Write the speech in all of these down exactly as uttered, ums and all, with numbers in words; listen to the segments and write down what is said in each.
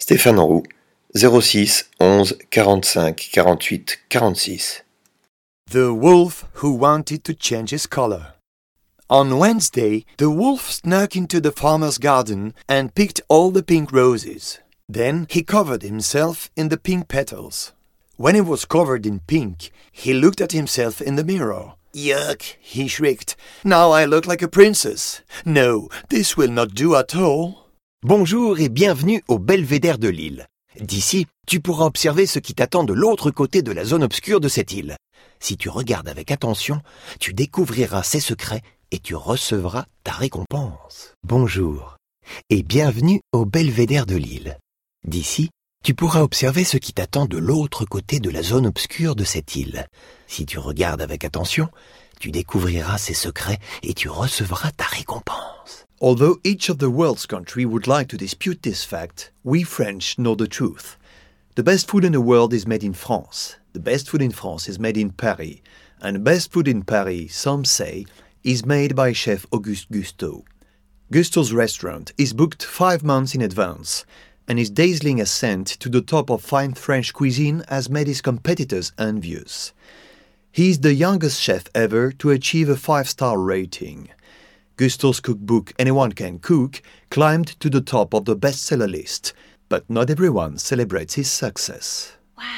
Stéphane Roux, zéro six onze quarante-cinq quarante-huit quarante-six. The Wolf Who Wanted to Change His Color. On Wednesday, the wolf snuck into the farmer's garden and picked all the pink roses. Then he covered himself in the pink petals. When he was covered in pink, he looked at himself in the mirror. Yuck, he shrieked. Now I look like a princess. No, this will not do at all. Bonjour et bienvenue au belvédère de l'île. D'ici, tu pourras observer ce qui t'attend de l'autre côté de la zone obscure de cette île. Si tu regardes avec attention, tu découvriras ses secrets et tu recevras ta récompense. Bonjour et bienvenue au belvédère de l'île. D'ici, tu pourras observer ce qui t'attend de l'autre côté de la zone obscure de cette île. Si tu regardes avec attention, tu découvriras ses secrets et tu recevras ta récompense. Although each of the world's countries would like to dispute this fact, we French know the truth. The best food in the world is made in France. The best food in France is made in Paris. And the best food in Paris, some say, is made by chef Auguste Gusteau. Gusteau's restaurant is booked five months in advance, and his dazzling ascent to the top of fine French cuisine has made his competitors envious. He is the youngest chef ever to achieve a five-star rating. Gusteau's cookbook, Anyone Can Cook, climbed to the top of the bestseller list, but not everyone celebrates his success.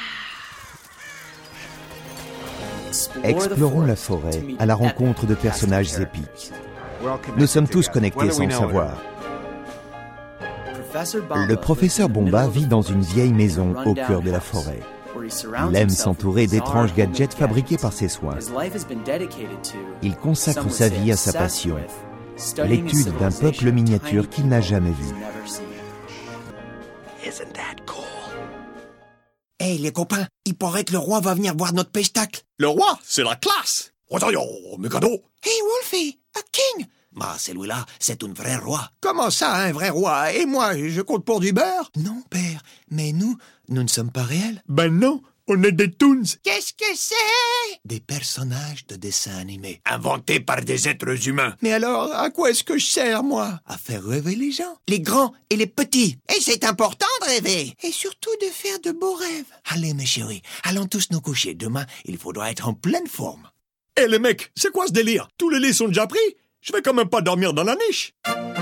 Explorons la forêt à la rencontre de personnages épiques. Nous sommes tous connectés sans le savoir. Le professeur Bomba vit dans une vieille maison au cœur de la forêt. Il aime s'entourer d'étranges gadgets fabriqués par ses soins. Il consacre sa vie à sa passion, l'étude d'un peuple miniature qu'il n'a jamais vu. Hey les copains, il paraît que le roi va venir voir notre spectacle. Le roi, c'est la classe. Rosario, mes cadeaux. Hey Wolfie, a king. Bah celui-là, c'est un vrai roi. Comment ça, un vrai roi? Et moi, je compte pour du beurre? Non père, mais nous, nous ne sommes pas réels. Ben non, on est des toons. Qu'est-ce que c'est? Des personnages de dessins animés. Inventés par des êtres humains. Mais alors, à quoi est-ce que je sers, moi? À faire rêver les gens. Les grands et les petits. Et c'est important de rêver. Et surtout de faire de beaux rêves. Allez mes chéris, allons tous nous coucher. Demain, il faudra être en pleine forme. Eh les mecs, c'est quoi ce délire? Tous les lits sont déjà pris? Je vais quand même pas dormir dans la niche.